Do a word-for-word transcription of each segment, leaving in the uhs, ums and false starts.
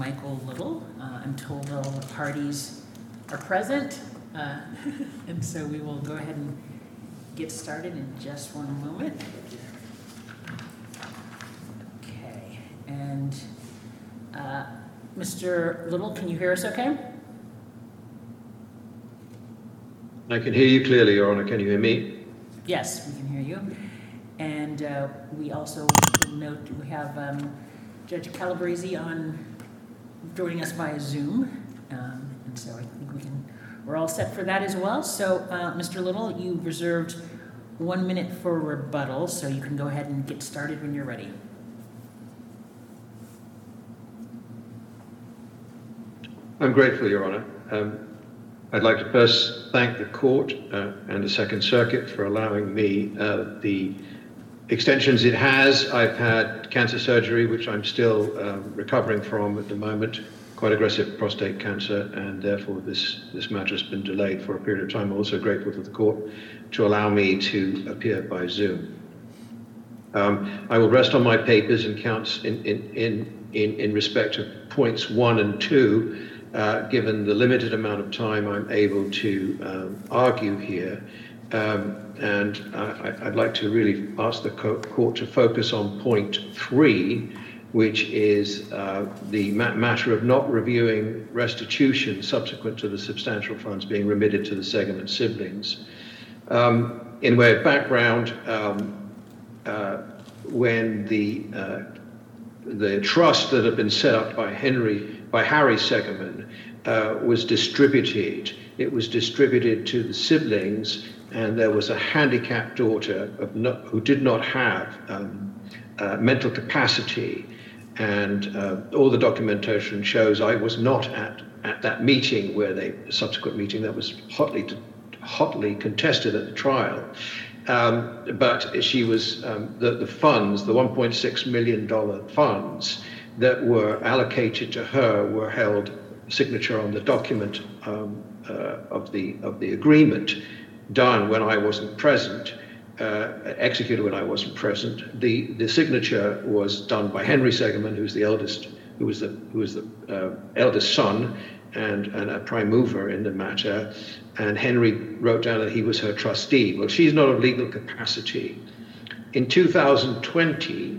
Michael Little. Uh, I'm told all the parties are present, uh, and so we will go ahead and get started in just one moment. Okay, and uh, Mister Little, can you hear us okay? I can hear you clearly, Your Honor. Can you hear me? Yes, we can hear you. And uh, we also note we have um, Judge Calabrese on joining us via Zoom, um, and so I think we can. We're all set for that as well. So, uh, Mister Little, you reserved one minute for rebuttal, so you can go ahead and get started when you're ready. I'm grateful, Your Honor. Um, I'd like to first thank the court uh, and the Second Circuit for allowing me uh, the extensions it has. I've had cancer surgery, which I'm still uh, recovering from at the moment, quite aggressive prostate cancer, and therefore this, this matter has been delayed for a period of time. I'm also grateful to the court to allow me to appear by Zoom. Um, I will rest on my papers and counts in, in, in, in, in respect of points one and two, Uh, given the limited amount of time I'm able to um, argue here. Um, and I, I'd like to really ask the court to focus on point three, which is uh, the ma- matter of not reviewing restitution subsequent to the substantial funds being remitted to the Segaman siblings. Um, in way of background, um, uh, when the uh, the trust that had been set up by Henry, by Harry Segaman, uh, was distributed. It was distributed to the siblings, and there was a handicapped daughter of no, who did not have um, uh, mental capacity, and uh, all the documentation shows I was not at at that meeting where they subsequent meeting that was hotly to, hotly contested at the trial. Um, but she was, um, the, the funds, the one point six million dollars funds that were allocated to her were held signature on the document um, uh, of the of the agreement done when I wasn't present, uh, executed when I wasn't present. The the signature was done by Henry Segaman, who's the eldest, who was the who was the uh, eldest son and, and a prime mover in the matter. And Henry wrote down that he was her trustee. Well, she's not of legal capacity. In two thousand twenty,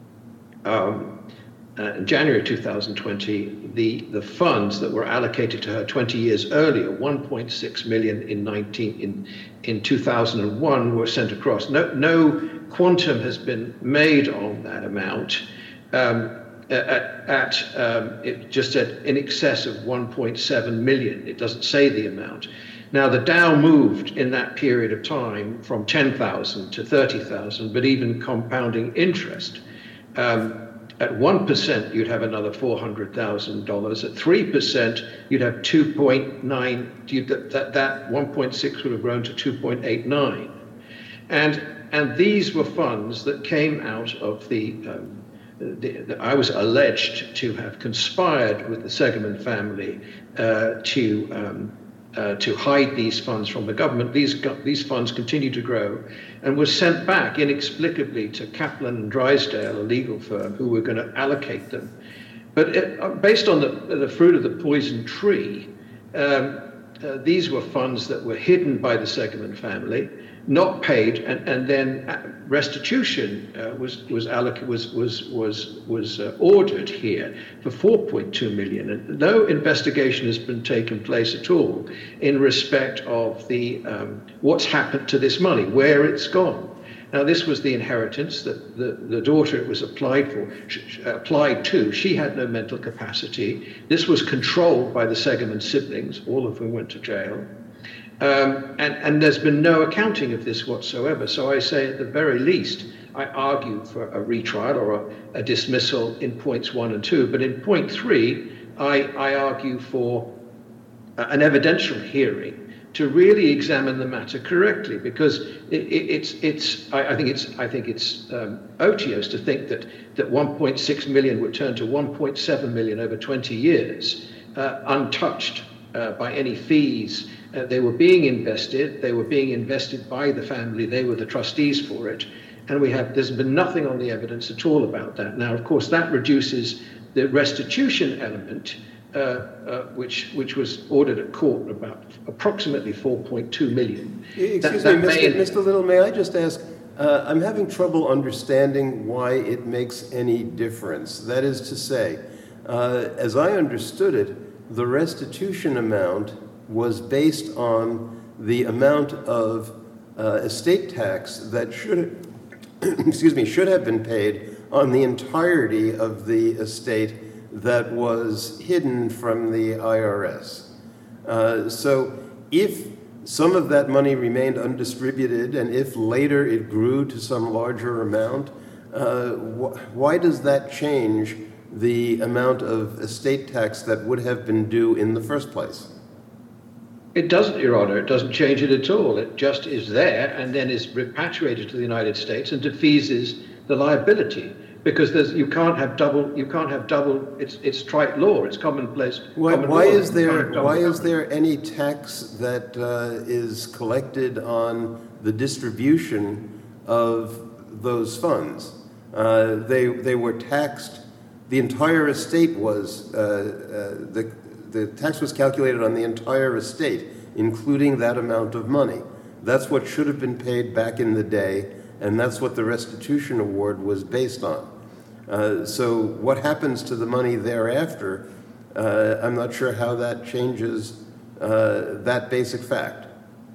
um, uh, in January two thousand twenty, the, the funds that were allocated to her twenty years earlier, one point six million in nineteen in in two thousand one, were sent across. No, no quantum has been made on that amount. Um, at, at um, it just at in excess of one point seven million. It doesn't say the amount. Now, the Dow moved in that period of time from ten thousand to thirty thousand, but even compounding interest. Um, at one percent, you'd have another four hundred thousand dollars. At three percent, you'd have two point nine, that, that one point six would have grown to two point eight nine. And, and these were funds that came out of the, um, the, the I was alleged to have conspired with the Segaman family uh, to um, Uh, to hide these funds from the government. These these funds continue to grow and were sent back inexplicably to Kaplan and Drysdale, a legal firm, who were going to allocate them. But it, uh, based on the, the fruit of the poison tree, um, uh, these were funds that were hidden by the Segaman family, not paid, and, and then restitution uh, was was allocated was was was was uh, ordered here for four point two million, and no investigation has been taken place at all in respect of the um, what's happened to this money, where it's gone. Now, this was the inheritance that the, the daughter it was applied for applied to. She had no mental capacity. This was controlled by the Segaman siblings, all of whom went to jail. Um, and, and there's been no accounting of this whatsoever. So I say at the very least, I argue for a retrial or a, a dismissal in points one and two. But in point three, I, I argue for an evidential hearing to really examine the matter correctly, because it, it, it's it's I, I think it's I think it's um, odious to think that that one point six million would turn to one point seven million over twenty years, uh, untouched uh, by any fees. Uh, they were being invested. They were being invested by the family. They were the trustees for it, and we have there's been nothing on the evidence at all about that. Now, of course, that reduces the restitution element, uh, uh, which which was ordered at court, about approximately four point two million. Excuse that, me, that Mister may... Mister Little, may I just ask, uh, I'm having trouble understanding why it makes any difference. That is to say, uh, as I understood it, the restitution amount was based on the amount of uh, estate tax that should, excuse me, should have been paid on the entirety of the estate that was hidden from the I R S. Uh, so if some of that money remained undistributed, and if later it grew to some larger amount, uh, wh- why does that change the amount of estate tax that would have been due in the first place? It doesn't, Your Honor. It doesn't change it at all. It just is there and then is repatriated to the United States and defeases the liability, because there's you can't have double. You can't have double. It's it's trite law. It's commonplace. Why, common why law. is You can't there have double why is recovery. there any tax that uh, is collected on the distribution of those funds? Uh, they they were taxed. The entire estate was uh, uh, the the tax was calculated on the entire estate, including that amount of money. That's what should have been paid back in the day, and that's what the restitution award was based on. Uh, so what happens to the money thereafter, uh, I'm not sure how that changes uh, that basic fact.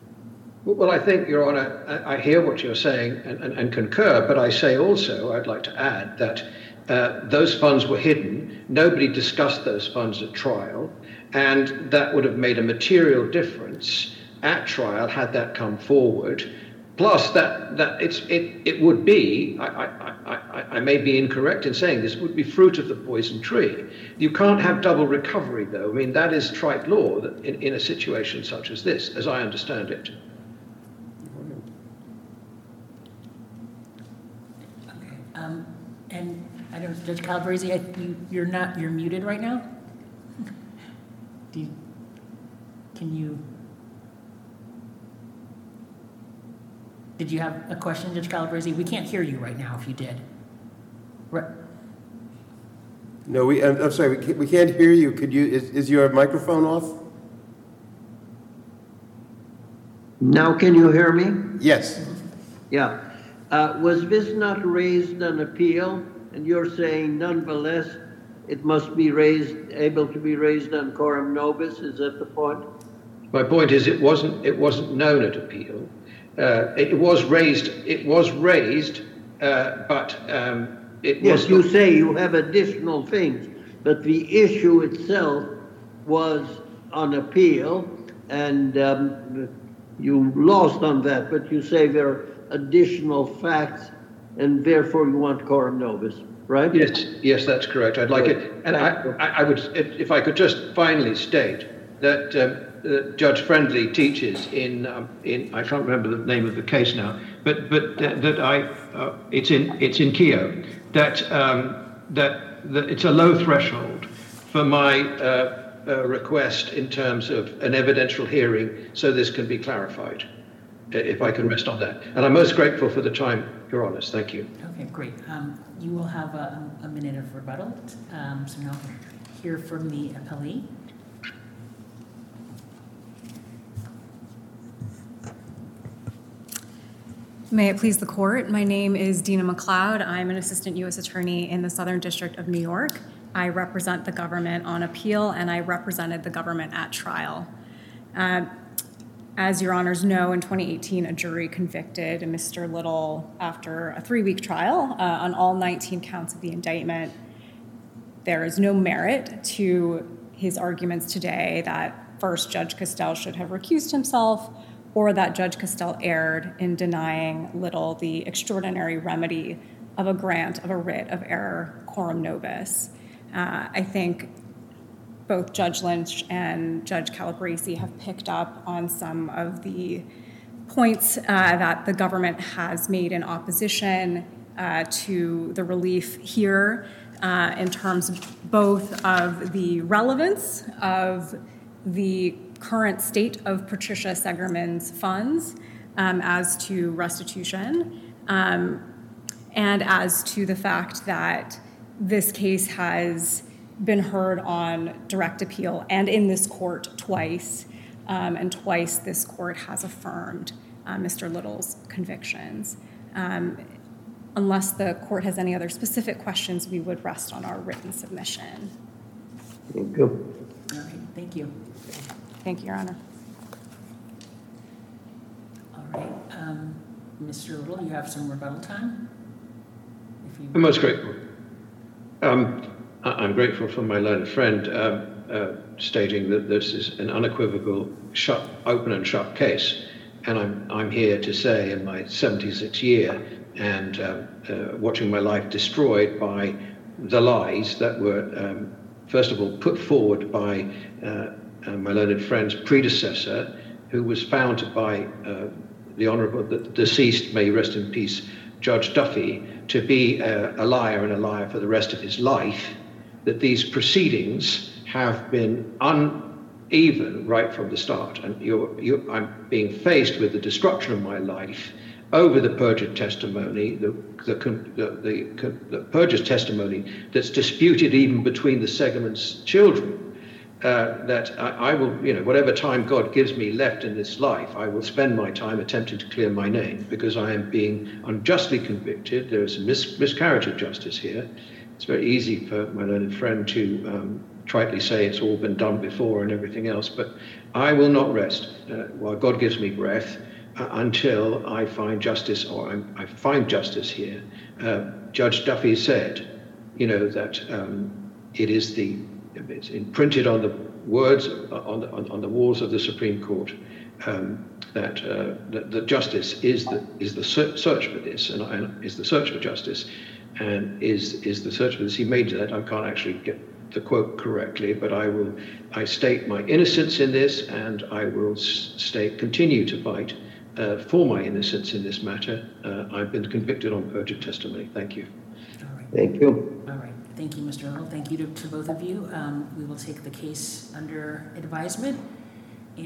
Well, I think, Your Honor, I I hear what you're saying and, and, and concur, but I say also, I'd like to add that uh, those funds were hidden. Nobody discussed those funds at trial, and that would have made a material difference at trial had that come forward. Plus, that that it's it it would be. I, I I I may be incorrect in saying this. Would be fruit of the poison tree. You can't have double recovery, though. I mean, that is trite law that in, in a situation such as this, as I understand it. Okay. Um, and I don't, Judge Calabresi, I, you, you're not. You're muted right now. Do you, can you? Did you have a question, Judge Calabresi? We can't hear you right now if you did. Right. No, we. I'm, I'm sorry. We can't, we can't hear you. Could you? Is, is your microphone off? Now can you hear me? Yes. Yeah. Uh, was this not raised on appeal? And you're saying nonetheless it must be raised, able to be raised on coram nobis? Is that the point? My point is, it wasn't it wasn't known at appeal. Uh, it was raised. It was raised, uh, but um, it Yes, was. you say you have additional things, but the issue itself was on appeal, and um, you lost on that. But you say there are additional facts, and therefore you want coram nobis, right? Yes, yes, that's correct. I'd like Good. it, and Thank I, you. I, I would, if, if I could just finally state that. Um, Uh, Judge Friendly teaches in um, in I can't remember the name of the case now, but but uh, that I uh, it's in it's in Keogh that um, that that it's a low threshold for my uh, uh, request in terms of an evidential hearing, so this can be clarified. uh, If I can rest on that, and I'm most grateful for the time, Your Honours. Thank you. Okay, great. Um, you will have a, a minute of rebuttal. Um, so now hear from the appellee. May it please the court, my name is Dina McLeod. I'm an assistant U S attorney in the Southern District of New York. I represent the government on appeal, and I represented the government at trial. Uh, as your honors know, in twenty eighteen, a jury convicted Mister Little after a three-week trial uh, on all nineteen counts of the indictment. There is no merit to his arguments today that first, Judge Castell should have recused himself, or that Judge Castell erred in denying Little the extraordinary remedy of a grant of a writ of error coram nobis. Uh, I think both Judge Lynch and Judge Calabresi have picked up on some of the points uh, that the government has made in opposition uh, to the relief here uh, in terms both of the relevance of the current state of Patricia Segerman's funds um, as to restitution, um, and as to the fact that this case has been heard on direct appeal and in this court twice, um, and twice this court has affirmed uh, Mister Little's convictions. Um, unless the court has any other specific questions, we would rest on our written submission. Thank you. All right, thank you. Thank you, Your Honor. All right, um, Mister Little, you have some rebuttal time? If you... I'm most grateful. Um, I- I'm grateful for my learned friend um, uh, stating that this is an unequivocal, shut, open and shut case. And I'm, I'm here to say in my seventy-sixth year and uh, uh, watching my life destroyed by the lies that were, um, first of all, put forward by uh, uh, my learned friend's predecessor, who was found by uh, the Honourable, the deceased, may he rest in peace, Judge Duffy, to be a, a liar and a liar for the rest of his life, that these proceedings have been uneven right from the start. And you're, you're, I'm being faced with the destruction of my life over the perjured testimony, the, the, the, the, the perjured testimony that's disputed even between the Segerman's children. Uh, that I, I will, you know, whatever time God gives me left in this life, I will spend my time attempting to clear my name because I am being unjustly convicted. There is a mis- miscarriage of justice here. It's very easy for my learned friend to um, tritely say it's all been done before and everything else, but I will not rest uh, while God gives me breath uh, until I find justice, or I'm, I find justice here. Uh, Judge Duffy said, you know, that um, it is the It's imprinted on the words on the, on, on the walls of the Supreme Court um, that, uh, that that justice is the is the search for this, and, and is the search for justice, and is is the search for this. He made that. I can't actually get the quote correctly, but I will. I state my innocence in this, and I will state continue to fight uh, for my innocence in this matter. Uh, I've been convicted on perjured testimony. Thank you. All right. Thank you. All right. Thank you, Mister Little. Thank you to, to both of you. Um, we will take the case under advisement.